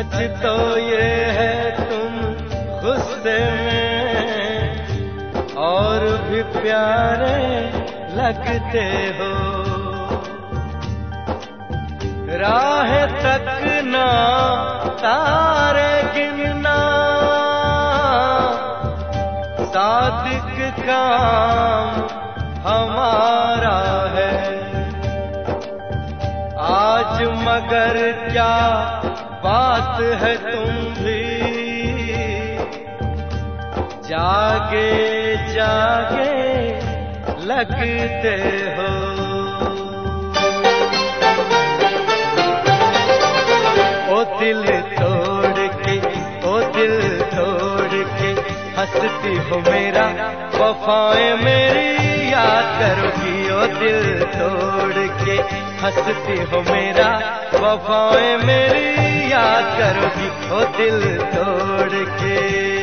सच तो ये है तुम गुस्से में और भी प्यारे लगते हो। राह तकना तारे गिनना सादिक काम हमारा है। आज मगर क्या बात है तुम भी जागे जागे लगते हो। ओ दिल तोड़ के, ओ दिल तोड़ के हंसती हो मेरा, वफाएं मेरी याद करोगी। ओ दिल तोड़ के हंसती हो मेरा, वफाएं मेरी याद करोगी। ओ दिल तोड़ के।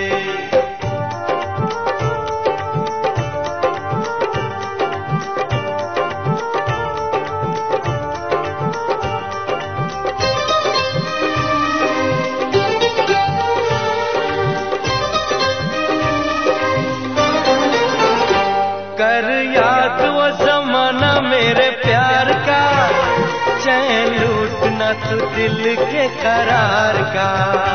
कर याद वो ज़माना मेरे प्यार का, चैन लूटना तू दिल के करार का।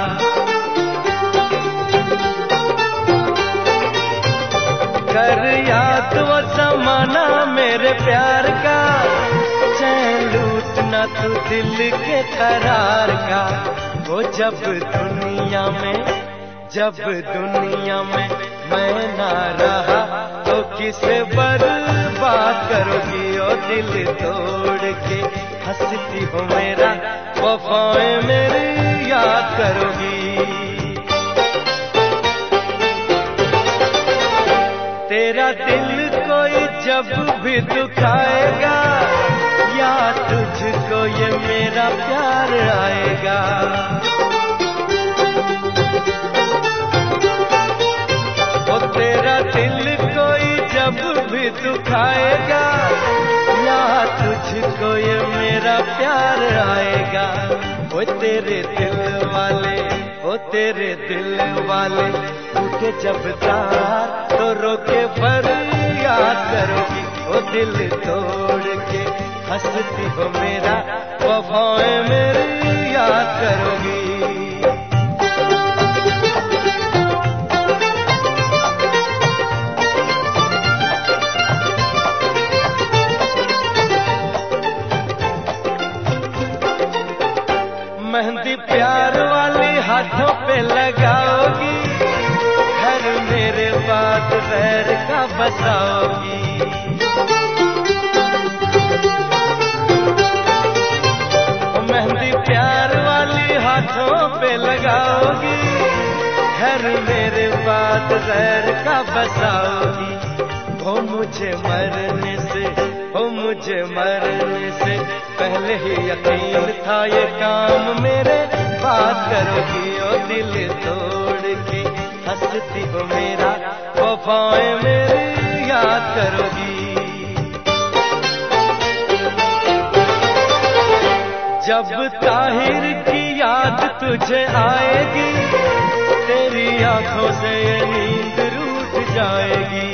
कर याद वो ज़माना मेरे प्यार का, चैन लूटना तू दिल के करार का। वो जब दुनिया में मैं ना रहा तो किसे बर्बाद करोगी। ओ दिल तोड़ के हंसती हो मेरा, वफाएं मेरी याद करोगी। तेरा दिल कोई जब भी दुखाएगा, या तुझको ये मेरा प्यार आएगा। तेरा दिल कोई जब भी दुखाएगा, या तुझको ये मेरा प्यार आएगा। ओ तेरे दिल वाले, ओ तेरे दिल वाले टूटे जब तार तो रोके पर याद करोगी। ओ दिल तोड़ के हंसती हो मेरा, वफाएं मेरी याद करोगी। मेहंदी प्यार वाली हाथों पे लगाओगी, घर मेरे बाद गैर का बसाओगी। मेहंदी प्यार वाली हाथों पे लगाओगी, घर मेरे बाद गैर का बसाओगी। हो मुझे मरने से पहले ही यकीन था ये काम मेरे बात करोगी। ओ दिल तोड़ के हंसती हो मेरा, वफाएं मेरी याद करोगी। जब ताहिर की याद तुझे आएगी, तेरी आंखों से ये नींद रूठ जाएगी।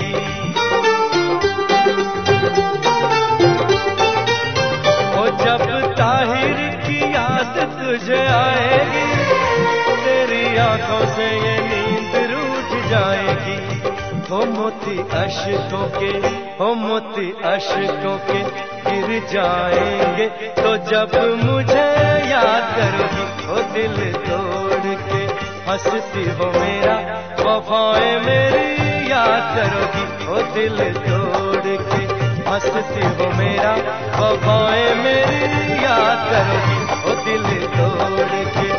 जब ताहिर की याद तुझे आएगी, तेरी आंखों से ये नींद रूठ जाएगी। हो मोती अश्कों के गिर जाएंगे तो जब मुझे याद करोगी। हो दिल तोड़ के हंसती हो मेरा, वफाएं मेरी याद करोगी। हो दिल तोड़ के हंसती हो मेरा, वफाएं मेरी याद करोगी। ओ दिल तोड़ के